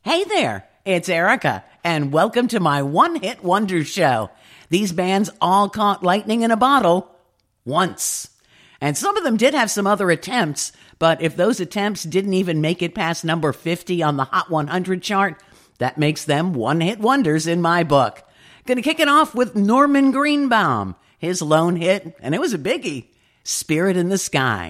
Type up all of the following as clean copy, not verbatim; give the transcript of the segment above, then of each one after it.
Hey there, it's Erica, and welcome to my One-Hit Wonder show. These bands all caught lightning in a bottle once. And some of them did have some other attempts, but if those attempts didn't even make it past number 50 on the Hot 100 chart, that makes them one-hit wonders in my book. Gonna kick it off with Norman Greenbaum, his lone hit, and it was a biggie, Spirit in the Sky.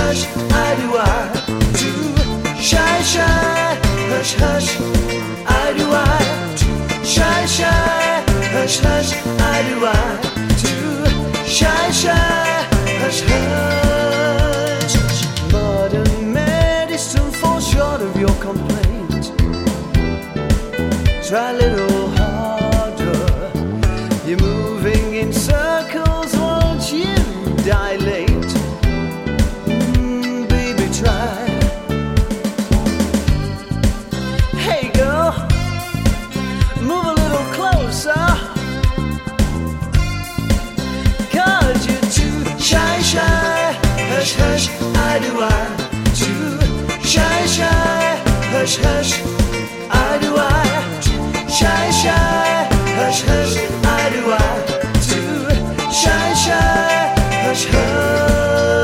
hush, I do I. Too shy, shy, hush, hush, I do I. Too shy, shy, hush, hush, I do I. Too shy, shy, hush, hush. Modern medicine falls short of your complaint. Try a little harder. You're moving in circles, won't you dilate? Baby, try. Hey girl, move a little closer. 'Cause you're too shy, shy, hush, hush, I do I. Too shy, shy, hush, hush, I do I. Shy, shy, hush, hush, I do I. Too shy, shy, hush, hush.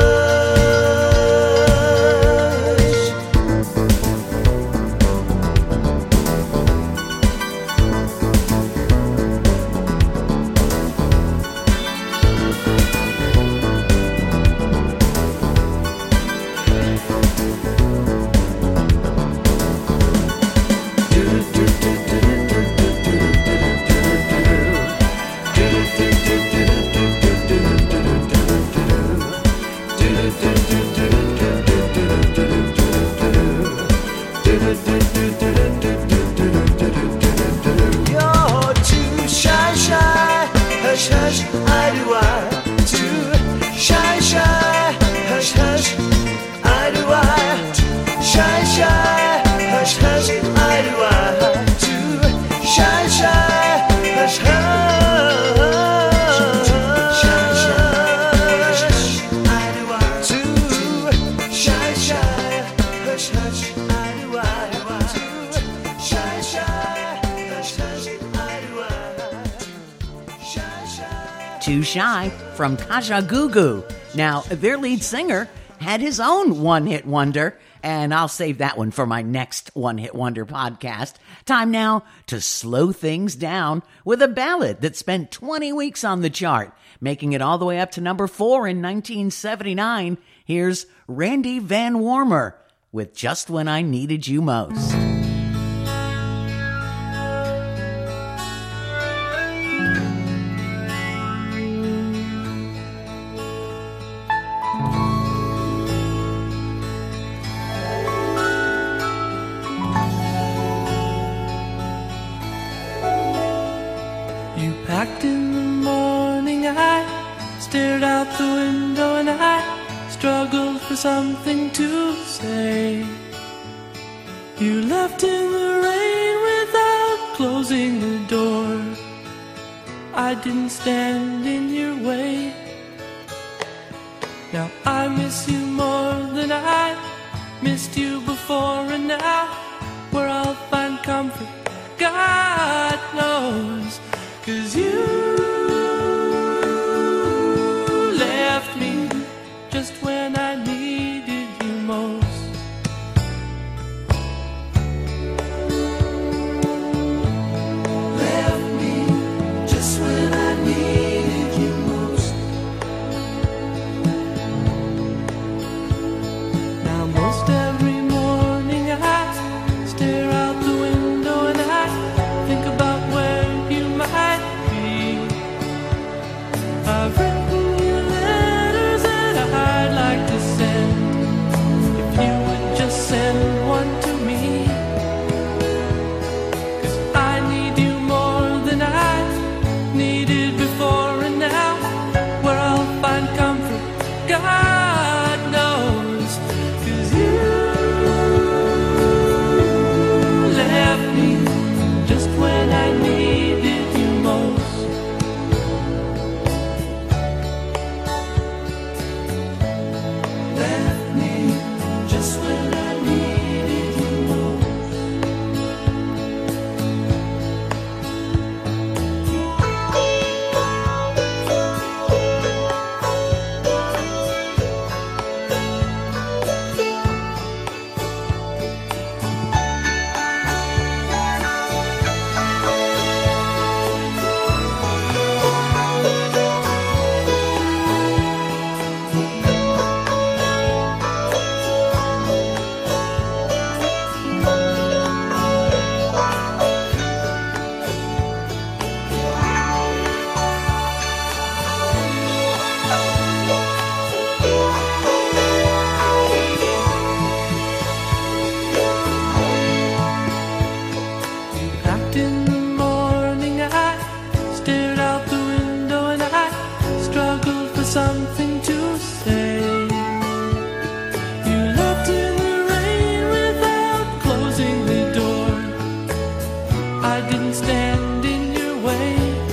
You're too shy, shy, hush, hush, I do I. Too shy, shy, hush, hush, I do I. Shy, shy, hush, hush, I do I. Too shy, shy, hush, hush. Shy, shy, I do I. Too shy, shy, hush, hush, I do I. Too shy, shy, hush, hush, I do I. Shy, shy. Too Shy from Kajagoogoo. Now, their lead singer had his own one-hit wonder, and I'll save that one for my next one-hit wonder podcast. Time now to slow things down with a ballad that spent 20 weeks on the chart, making it all the way up to number 4 in 1979. Here's Randy Van Warmer with Just When I Needed You Most. You packed in the morning, I stared out the window and I struggled for something to say. You left in the rain without closing the door. I didn't stand in your way. Now I miss you more than I missed you before, and now where I'll find comfort, God knows. 'Cause you left me just when I needed you most. Left me just when I needed you most. Now most every morning I stare out the window and I think about where you might be. I've written you letters that I'd like to send. If you would just send one to me. 'Cause I need you more than I needed before, and now where I'll find comfort, God knows. 'Cause you left me just when I needed you most. something to say. You left in the rain without closing the door. I didn't stand in your way.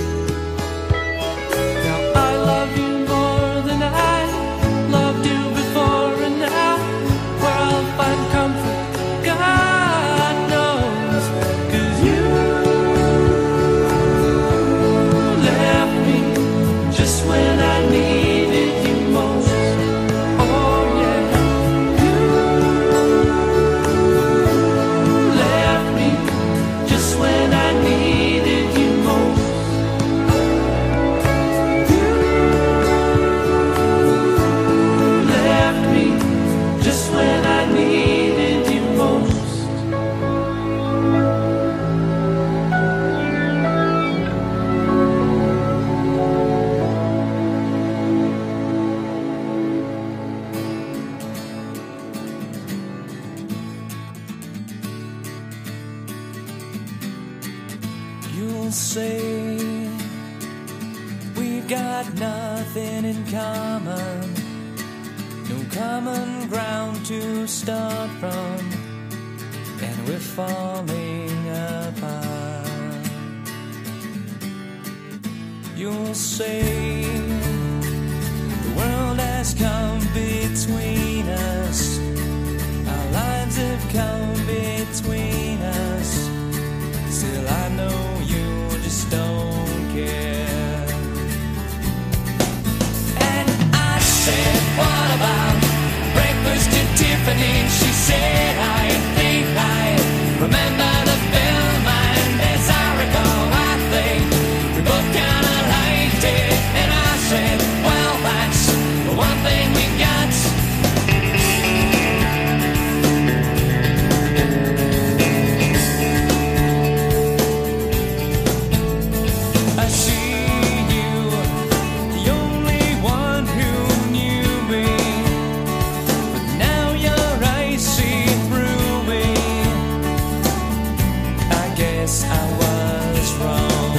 Now I love you more than I loved you before, and now where I'll find comfort, God knows. 'Cause you left me just when I needed you most. Oh yeah, you left me just when I needed you most. You left me just when I needed you most. You'll say we've got nothing in common, no common ground to start from, and we're falling apart. You'll say the world has come between us, our lives have come between us. Still I know you just don't care. And I said, what about breakfast at Tiffany? She said, I think I remember the film, and as I recall, I think we both kinda liked it. And I said, well, that's the one thing we got. I see you, the only one who knew me, but now your eyes see through me. I guess I was wrong.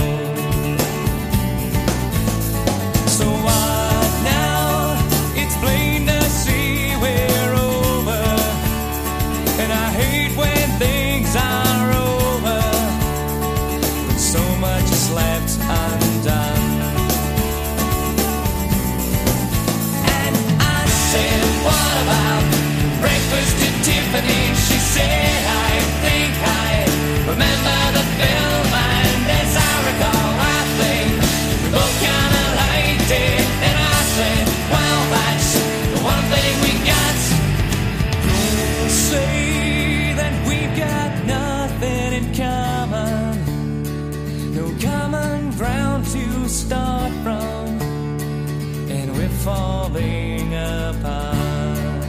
So what now? It's plain to see we're over, and I hate when things are over, when so much is left undone. And I said, what about breakfast at Tiffany? She said, I think I remember the film, and as I recall, I think we both kinda liked it. And I said, well, that's the one thing we got. You'll say that we've got nothing in common, no common ground to start from, and we're falling apart.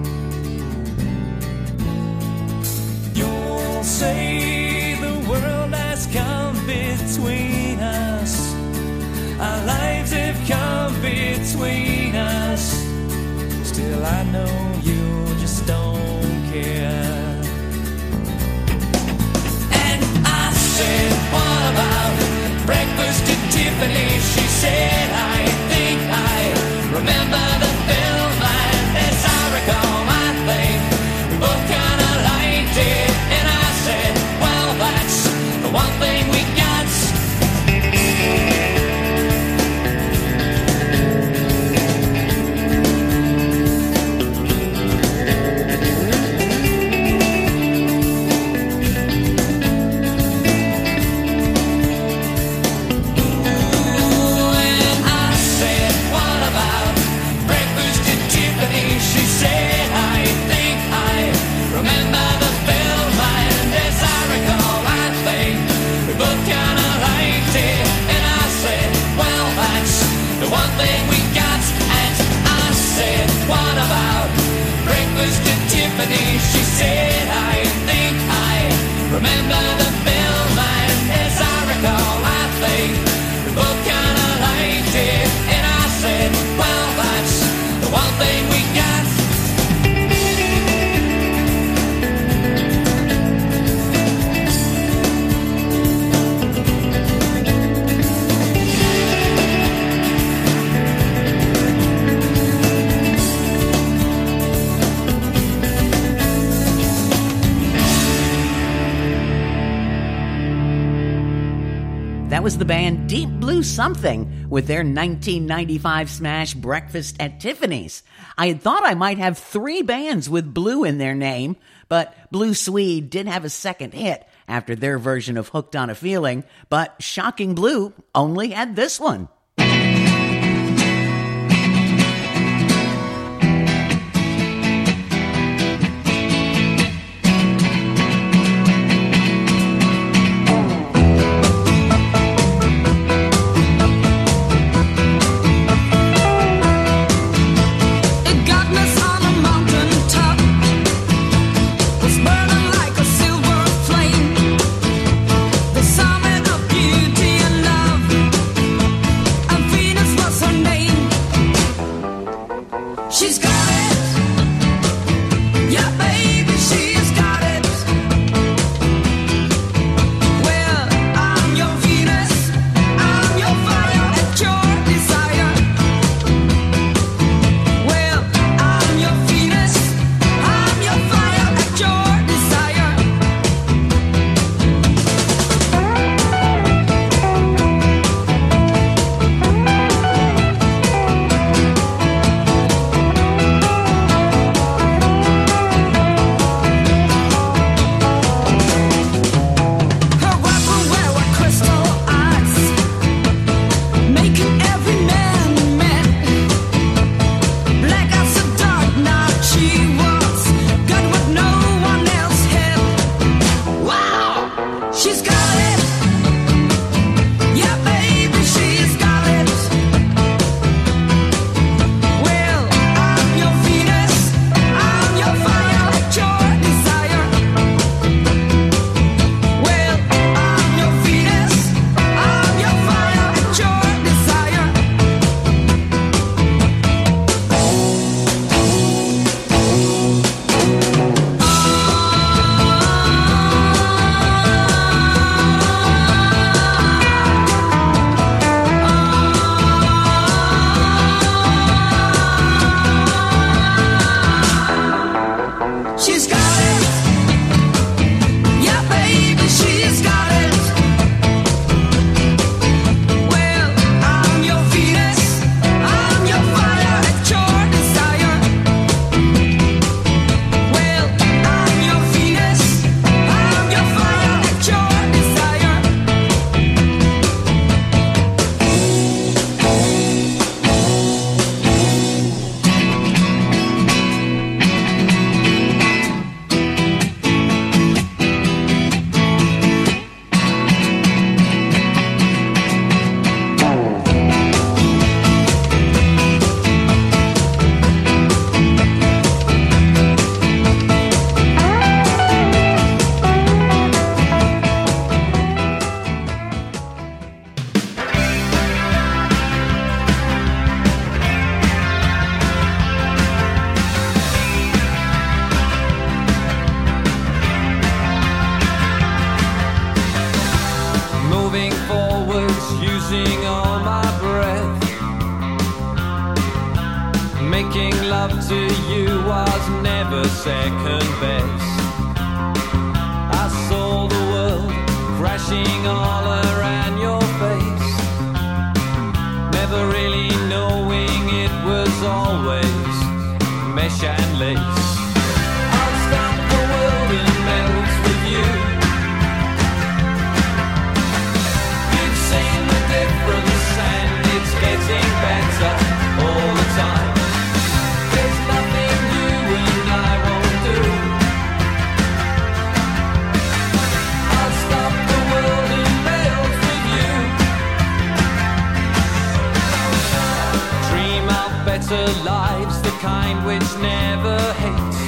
You'll say the world has come between us, our lives have come between us. Still I know you just don't care. And I said, what about breakfast at Tiffany? She said, I think I remember the film, and as I recall, I think we both kinda liked it. And I said, well, that's the one thing we got. She said, I think I remember the film, and as I recall, I think we both kinda liked it. And I said, well, that's the one thing we got. was the band Deep Blue Something with their 1995 smash Breakfast at Tiffany's. I had thought I might have 3 bands with blue in their name, but Blue Swede did have a second hit after their version of Hooked on a Feeling, but Shocking Blue only had this one. Lives, the kind which never hates,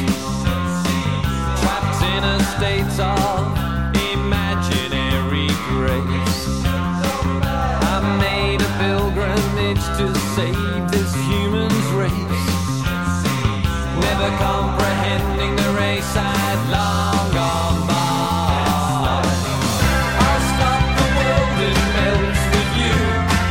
trapped in a state of imaginary grace. I made a pilgrimage to save this human's race, never comprehending the race I'd long gone by. I'll stop the world and melt with you.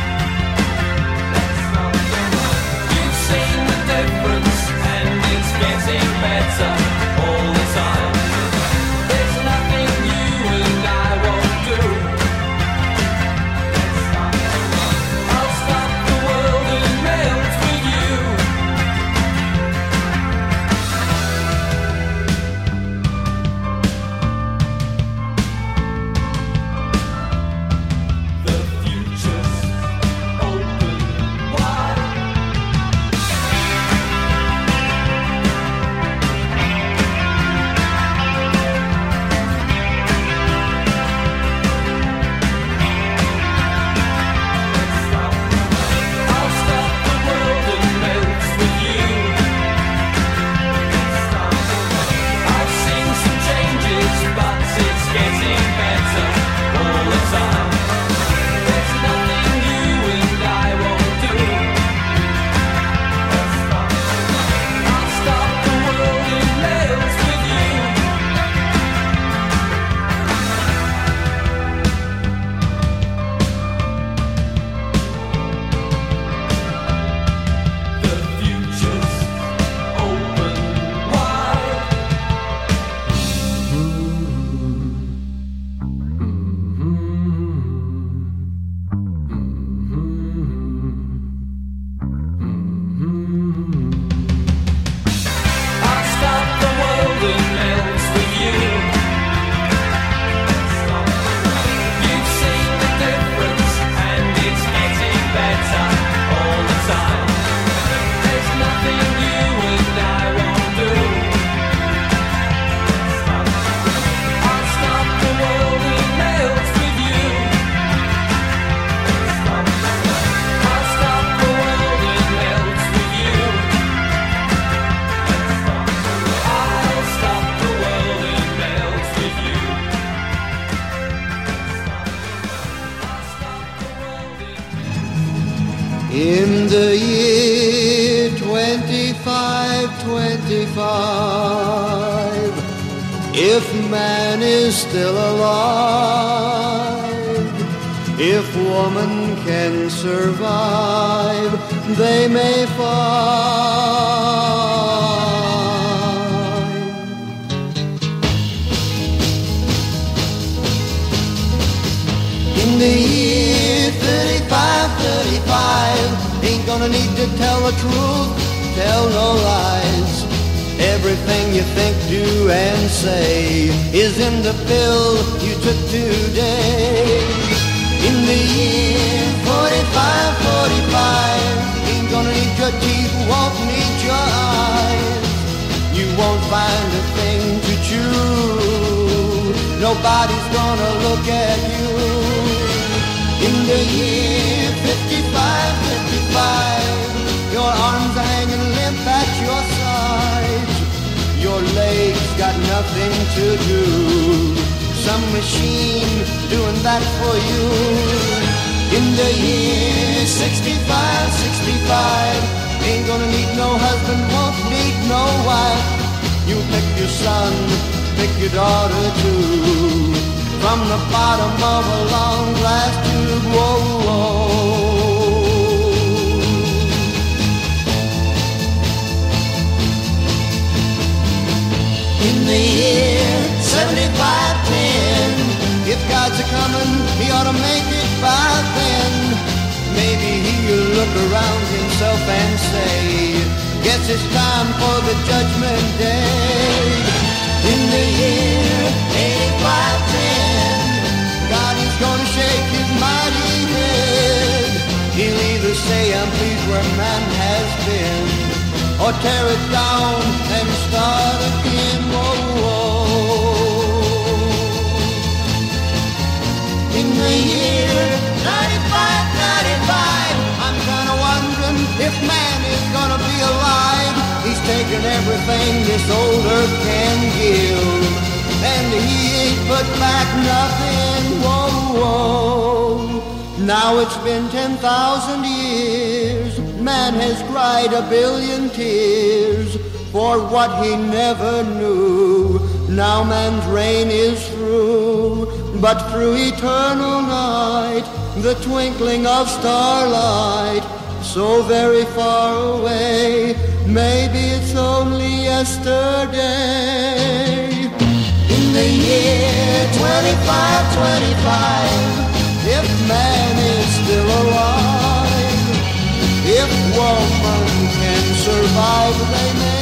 You've seen the difference and it's getting better all the time. There's nothing you and I won't do. 25. If man is still alive, if woman can survive, they may find. In the year 35, ain't gonna need to tell the truth, tell no lies. Everything you think, do, and say is in the pill you took today. In the year 45, ain't gonna need your teeth, won't need your eyes. You won't find a thing to chew, nobody's gonna look at you. In the year 55, your arms are hanging limp at your sides. Your legs got nothing to do, some machine doing that for you. In the year 65, ain't gonna need no husband, won't need no wife. You pick your son, pick your daughter too, from the bottom of a long glass tube. Whoa, whoa. In the year 75-10, if God's a-comin', he ought to make it by then. Maybe he'll look around himself and say, guess it's time for the judgment day. In the year 85-10, God is gonna shake his mighty head. He'll either say, I'm pleased where man has been, or tear it down and start again. Whoa, whoa. In the year 95, I'm kinda wondering if man is gonna be alive. He's taken everything this old earth can give, and he ain't put back nothing. Whoa, whoa. Now it's been 10,000 years, man has cried a billion tears for what he never knew. Now man's reign is through, but through eternal night, the twinkling of starlight, so very far away, maybe it's only yesterday. In the year 25, if man is still alive, if woman can survive, they may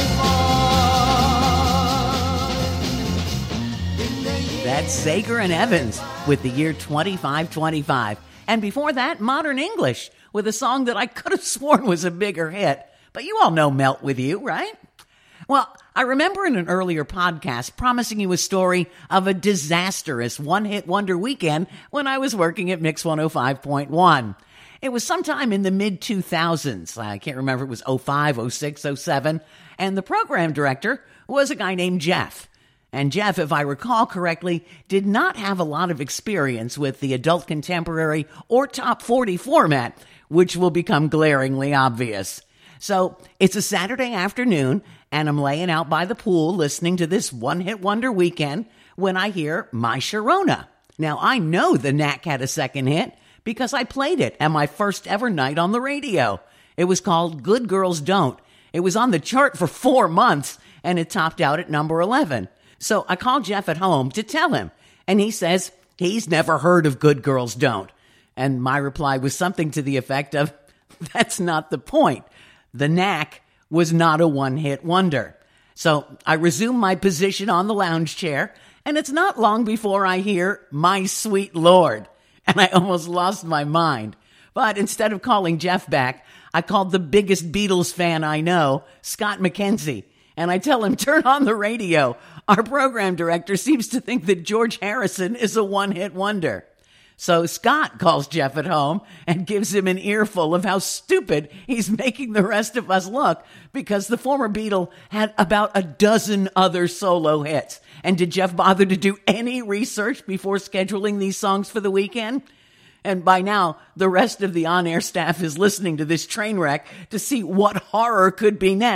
find. That's Sager and Evans with the year 2525. And before that, Modern English with a song that I could have sworn was a bigger hit. But you all know Melt With You, right? Well, I remember in an earlier podcast promising you a story of a disastrous one-hit wonder weekend when I was working at Mix 105.1. It was sometime in the mid-2000s. I can't remember if it was 05, 06, 07. And the program director was a guy named Jeff. And Jeff, if I recall correctly, did not have a lot of experience with the adult contemporary or top 40 format, which will become glaringly obvious. So it's a Saturday afternoon, and I'm laying out by the pool listening to this one-hit wonder weekend when I hear My Sharona. Now, I know the Knack had a second hit because I played it at my first ever night on the radio. It was called Good Girls Don't. It was on the chart for 4 months, and it topped out at number 11. So I called Jeff at home to tell him, and he says he's never heard of Good Girls Don't. And my reply was something to the effect of, that's not the point. The Knack was not a one-hit wonder. So I resume my position on the lounge chair, and it's not long before I hear My Sweet Lord, and I almost lost my mind. But instead of calling Jeff back, I called the biggest Beatles fan I know, Scott McKenzie, and I tell him, turn on the radio. Our program director seems to think that George Harrison is a one-hit wonder. So Scott calls Jeff at home and gives him an earful of how stupid he's making the rest of us look because the former Beatle had about a dozen other solo hits. And did Jeff bother to do any research before scheduling these songs for the weekend? And by now, the rest of the on-air staff is listening to this train wreck to see what horror could be next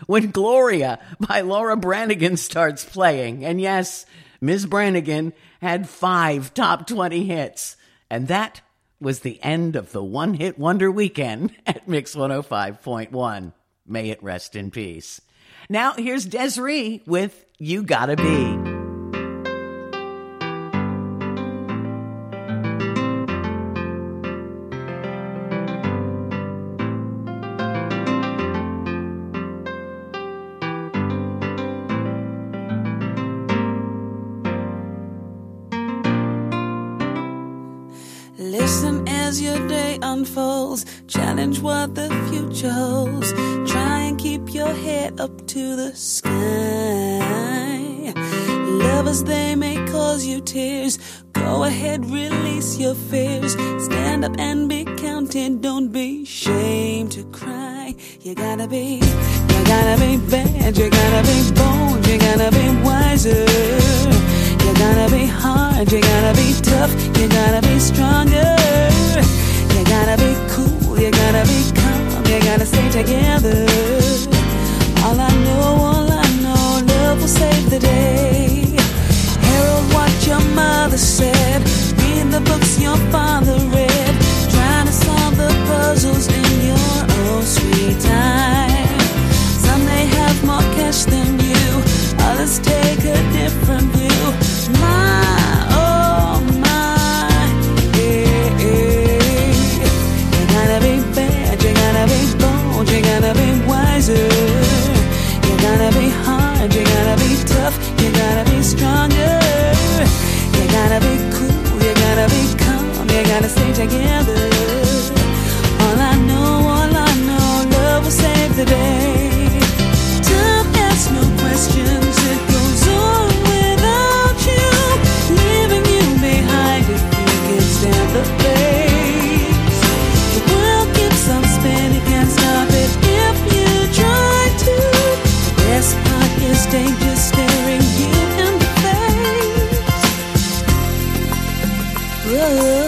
when Gloria by Laura Branigan starts playing. And yes, Ms. Branigan had 5 top 20 hits. And that was the end of the one-hit wonder weekend at Mix 105.1. May it rest in peace. Now here's Desiree with You Gotta Be. Listen as your day unfolds, challenge what the future holds. Try and keep your head up to the sky. Lovers, they may cause you tears. Go ahead, release your fears. Stand up and be counted, don't be ashamed to cry. You gotta be bad, you gotta be bold, you gotta be wiser. You gotta be hard, you gotta be tough, you gotta be stronger. You gotta be cool, you gotta be calm, you gotta stay together. All I know, love will save the day. Herald what your mother said, read the books your father read, trying to solve the puzzles in your own sweet time. Some may have more cash than you, others take a different view. My, oh my, yeah, yeah. You gotta be bad, you gotta be bold, you gotta be wiser. You gotta be hard, you gotta be tough, you gotta be stronger. You gotta be cool, you gotta be calm, you gotta stay together. All I know, love will save the day. Time asks no questions, it goes on without you, leaving you behind if you can stand the pace. The world keeps on spinning, can't stop it if you try to. The best part is danger staring you in the face. Whoa.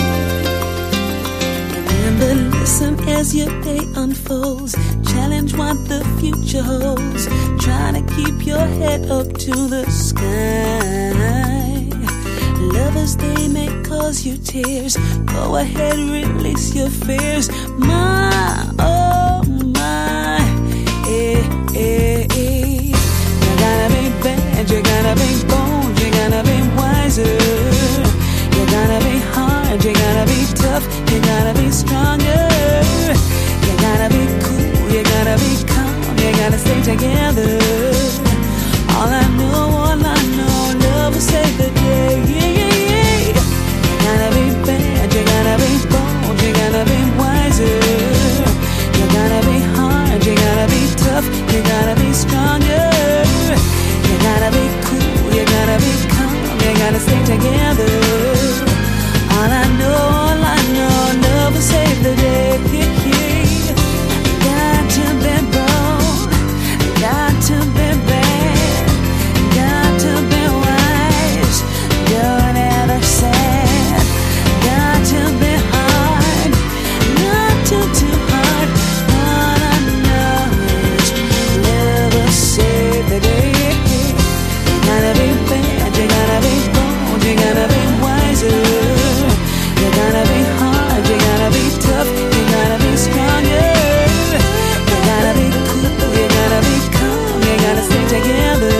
Remember, listen as your day unfolds, challenge what the future holds. Try to keep your head up to the sky. Lovers, they may cause you tears. Go ahead, release your fears. My, oh my, eh, eh, eh. You gotta be bad, you gotta be bold, you gotta be wiser. You gotta be hard, you gotta be tough, you gotta be stronger. You gotta be cool, you gotta be calm, you gotta stay together. All I know, love will save the day. Yeah, yeah, yeah. You gotta be bad, you gotta be bold, you gotta be wiser. You gotta be hard, you gotta be tough, you gotta be stronger. You gotta be cool, you gotta be calm, you gotta stay together. All I know, love will save the day. Yeah, yeah. Got to be bold, got to be bad, got to be wise, don't ever sad. Got to be hard, not too hard. All I know is love will save the day. You gotta be bad, you gotta be bold, you gotta be wiser. You gotta be hard, you gotta be tough, you gotta be stronger. You gotta be cool, you gotta be calm, you gotta stay together.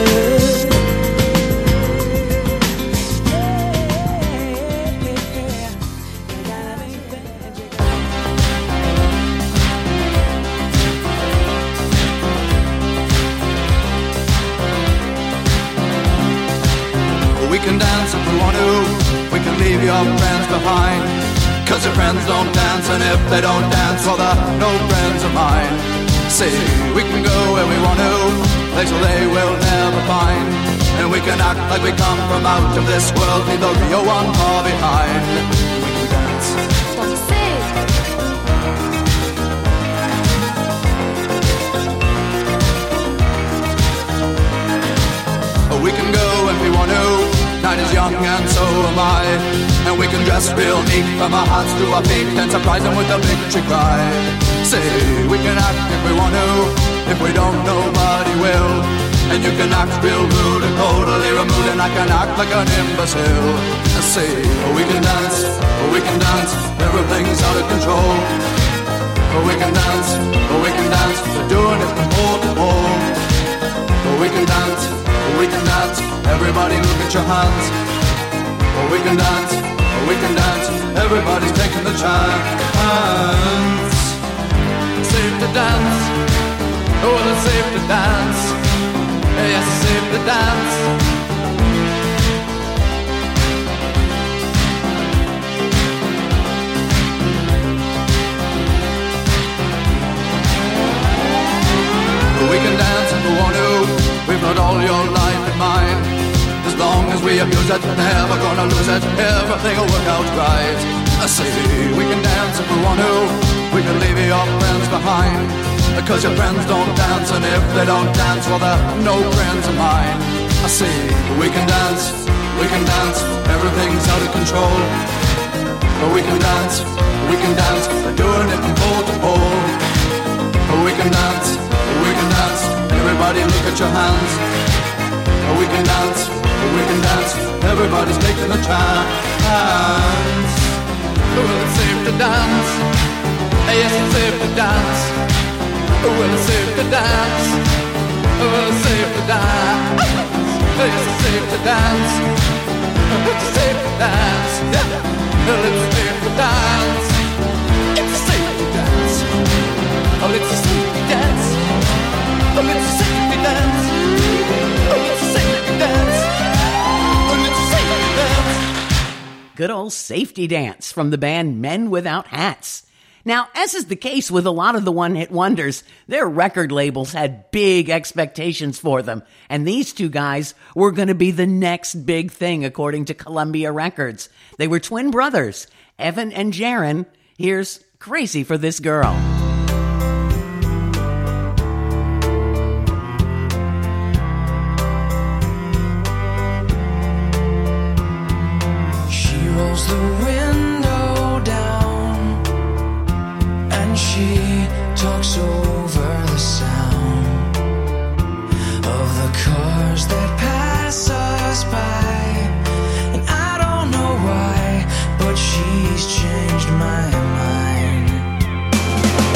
You gotta be bad, you gotta We can dance if we want to, we can leave your friends behind. Cause your friends don't dance, and if they don't dance, well they're no friends of mine. See, we can go where we want to, places they will never find. And we can act like we come from out of this world, leave the real one far behind. We can dance. We can go if we want to, night is young and so am I. And we can dress real neat from our hearts to our feet and surprise them with a victory cry. Say, we can act if we want to, if we don't know And you can act real rude and totally removed, and I can act like an imbecile. I say, we can dance, everything's out of control. We can dance, we're doing it from pole to pole. We can dance, everybody look at your hands. We can dance, everybody's taking the chance. Safe to dance, oh, it's safe to dance. Yes, it's safe to dance. We can dance if we want to. We've got all your life in mind. As long as we abuse it, never gonna lose it. Everything will work out right. I say we can dance if we want to. We can leave your friends behind. Because your friends don't dance, and if they don't dance, well, they're no friends of mine. I say we can dance, everything's out of control. But we can dance, we're doing it from pole to pole. We can dance, everybody look at your hands. We can dance, everybody's taking a chance. Well, it's safe to dance, yes, it's safe to dance. Well, it's safe to dance, well, it's safe to dance. Yes, it's safe to dance, it's safe to dance. Well, it's safe to dance, it's safe to dance. Oh, it's a safety dance. Oh, it's a safety dance. Oh, it's a safety dance. Oh, it's a safety dance. Good old safety dance from the band Men Without Hats. Now, as is the case with a lot of the one-hit wonders, their record labels had big expectations for them, and these two guys were going to be the next big thing, according to Columbia Records. They were twin brothers, Evan and Jaron. Here's Crazy for This Girl. She rolls the window down and she talks over the sound of the cars that pass us by. And I don't know why, but she's changed my mind.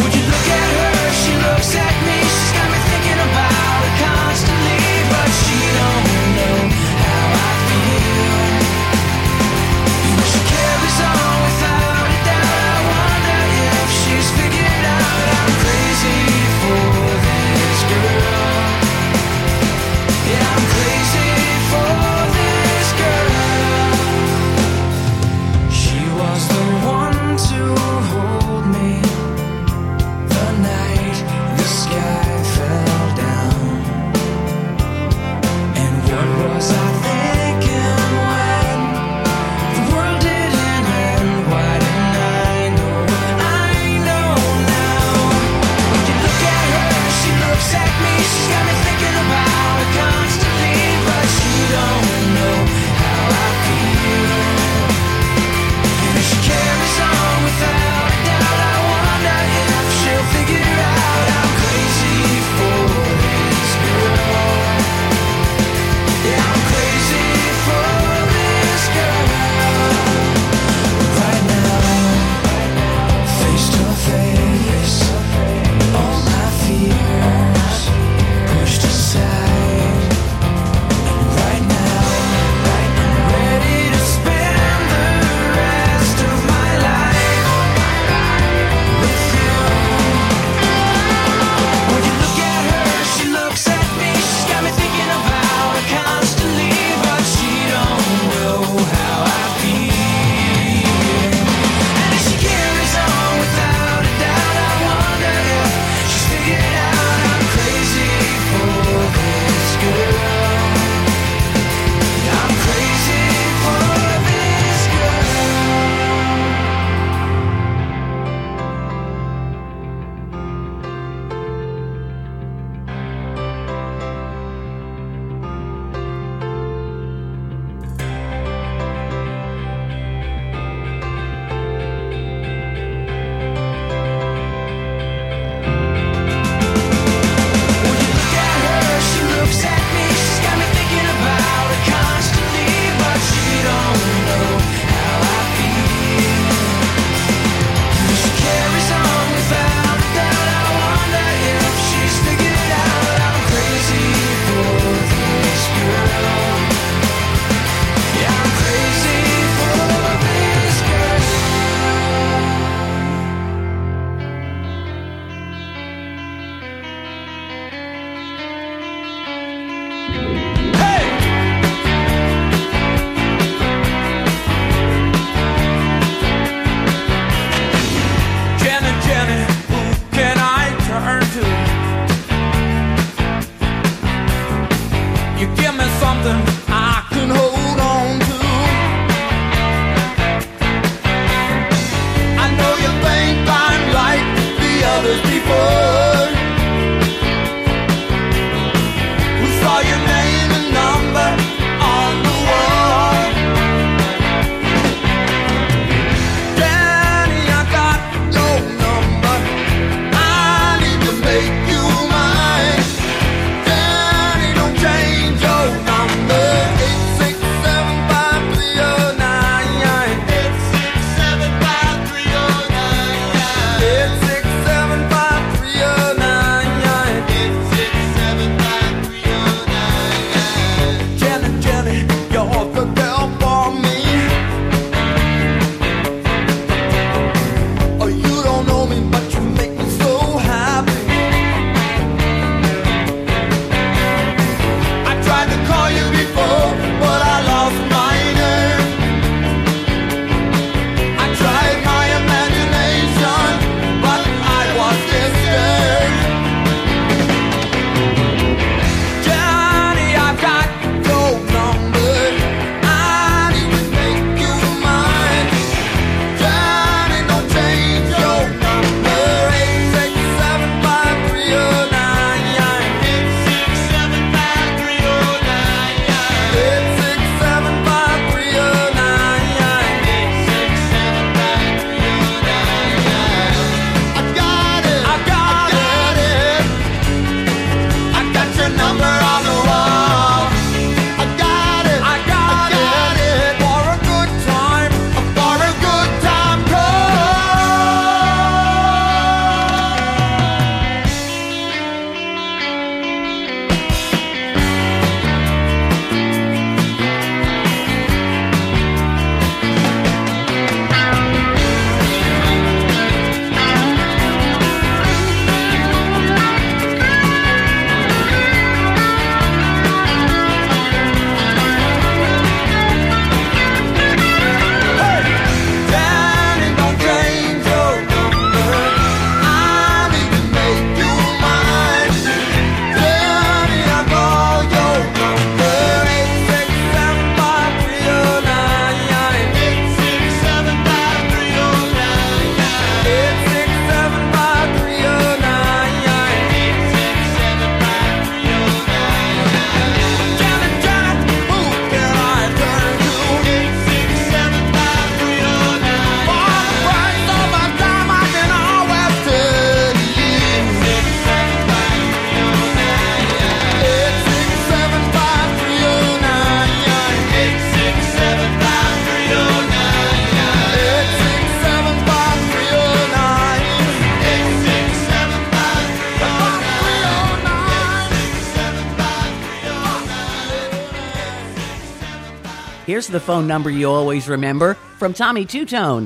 Here's the phone number you always remember from Tommy Two-Tone,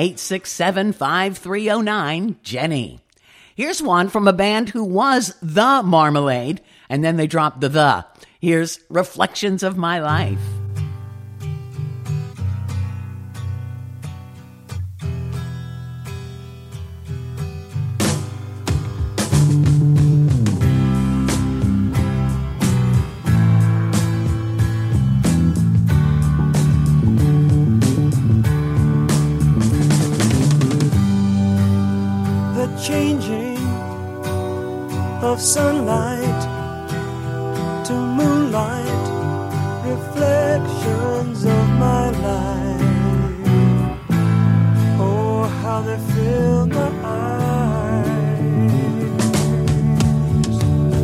867-5309-JENNY. Here's one from a band who was The Marmalade, and then they dropped the. Here's Reflections of My Life. Changing of sunlight to moonlight, reflections of my life. Oh, how they fill my eyes.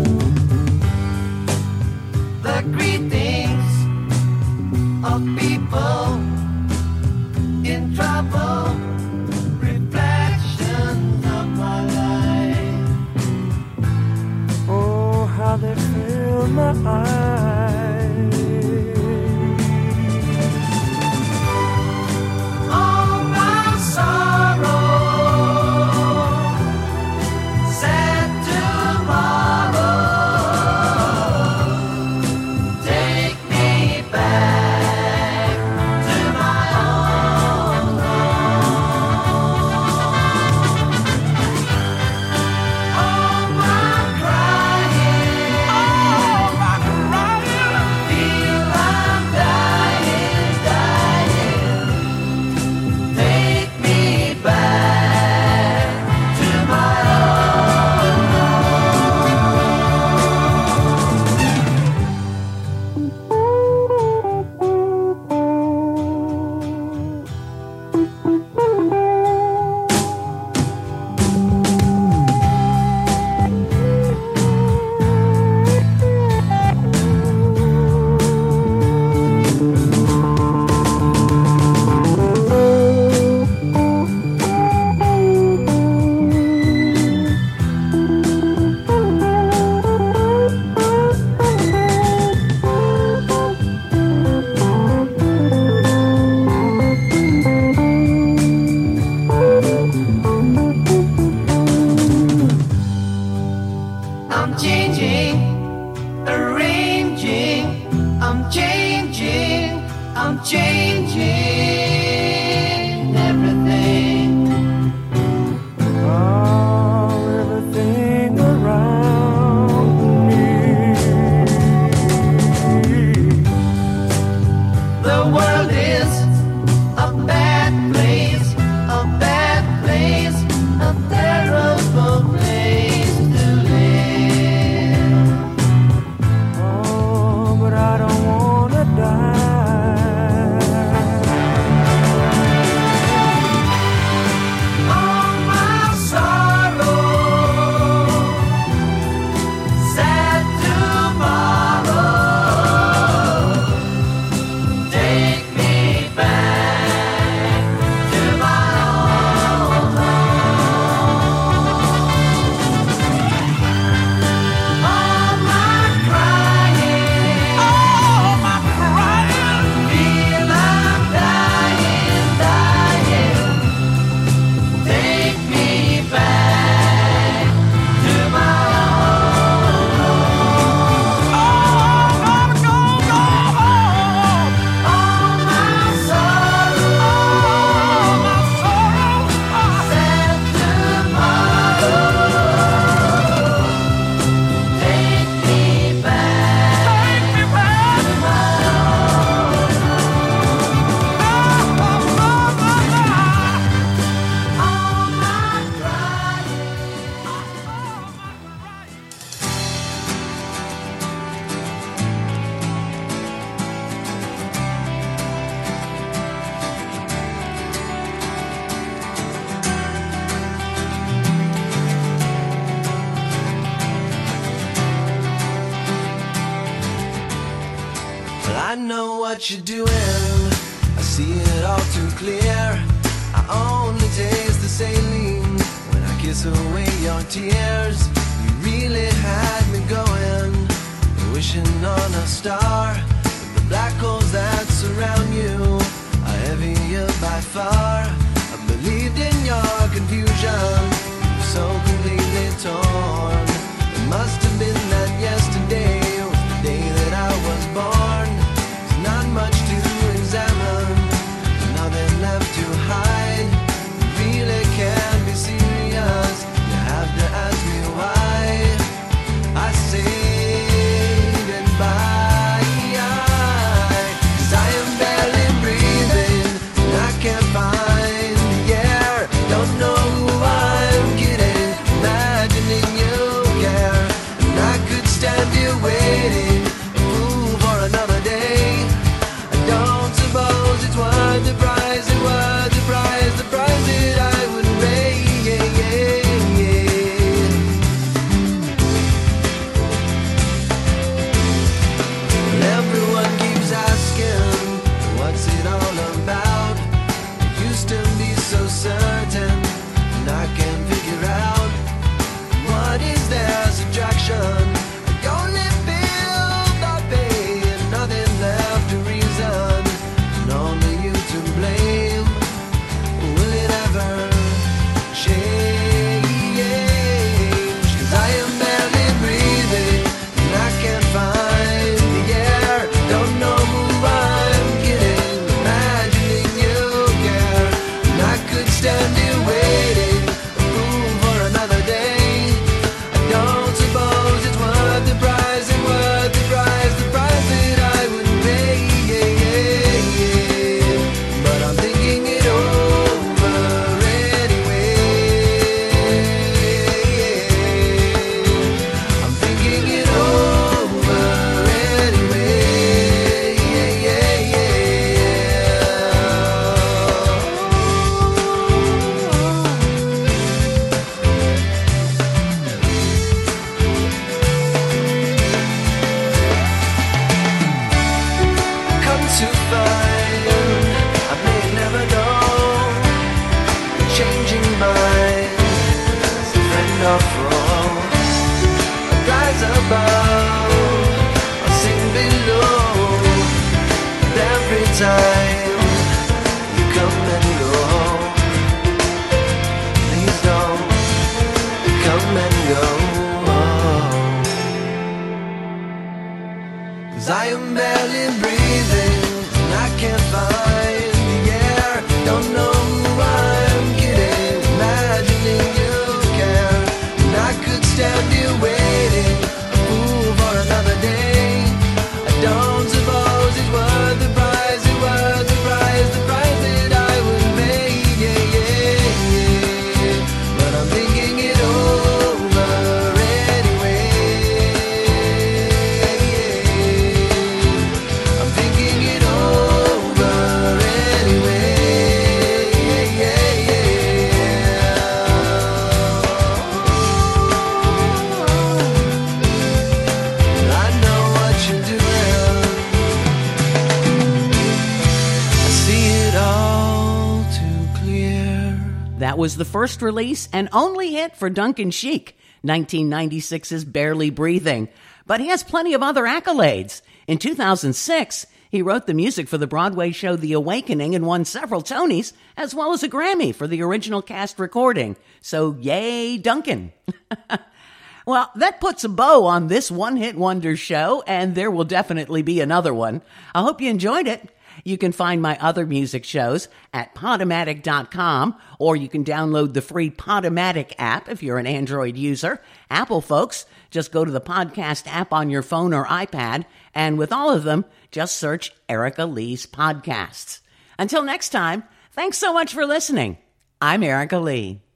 The greetings of people in trouble. How they fill my eyes. All my sorrow, sad tomorrow, changing, arranging. I'm changing, I'm changing everything. Everything around me. The world is a bad place, a bad place, a terrible place to live. Oh, but I don't wanna die. All my sorrow, sad tomorrow. Take me back to my old home. All my crying, feel I'm dying, dying. Take me back to my old home. All my sorrow, sad tomorrow. Take me back to my old home. All my crying. Well, I know what you're doing. I see it all too clear. I only taste the saline when I kiss away your tears. You really had me going, wishing on a star. But the black holes that surround you are heavier by far. I believed in your confusion, so completely torn. It must have been that yesterday was the day that I was born. There's not much to examine, nothing left to hide. You really can't be serious, you have to ask me why. I say goodbye, 'cause I am barely breathing, and I can't find the air. Don't know who I'm kidding, imagining you care. And I could stand here waiting, a fool for another day. I don't suppose it's worth the price, it's worth the price that I would pay. Well, everyone keeps asking, what's it all about? I used to be so certain, and I can't figure out, what is their subtraction? I only feel the pain, nothing left to reason, and only you to blame. Will it ever change? 'Cause I am barely breathing, and I can't find the air. Don't know who I'm kidding, imagining you care. And I could stand here waiting, a fool for another day. I don't suppose it's worth the price, it's worth the price that I would pay. But I'm thinking it over anyway. I'm thinking it over anyway. Come to find I may never know, changing minds, friend or foe. I rise above, I sing below. And every time you come and go, please don't come and go. 'cause I am barely breathing and I can't find the air. Don't know who I'm kidding, imagining you care. And I could stand here waiting, a fool for another day. I don't suppose it's worth the price, it worth the price that I would pay. Yeah, yeah, yeah. But I'm thinking it over anyway. Yeah. I'm thinking it over anyway. Yeah, yeah. I know what you're doing. I see it all too clear. That was the first release and only hit for Duncan Sheik, 1996's Barely Breathing. But he has plenty of other accolades. In 2006, he wrote the music for the Broadway show The Awakening and won several Tonys, as well as a Grammy for the original cast recording. So yay, Duncan. Well, that puts a bow on this one-hit wonder show, and there will definitely be another one. I hope you enjoyed it. You can find my other music shows at Podomatic.com, or you can download the free Podomatic app if you're an Android user. Apple folks, just go to the podcast app on your phone or iPad, and with all of them, just search Erica Lee's podcasts. Until next time, thanks so much for listening. I'm Erica Lee.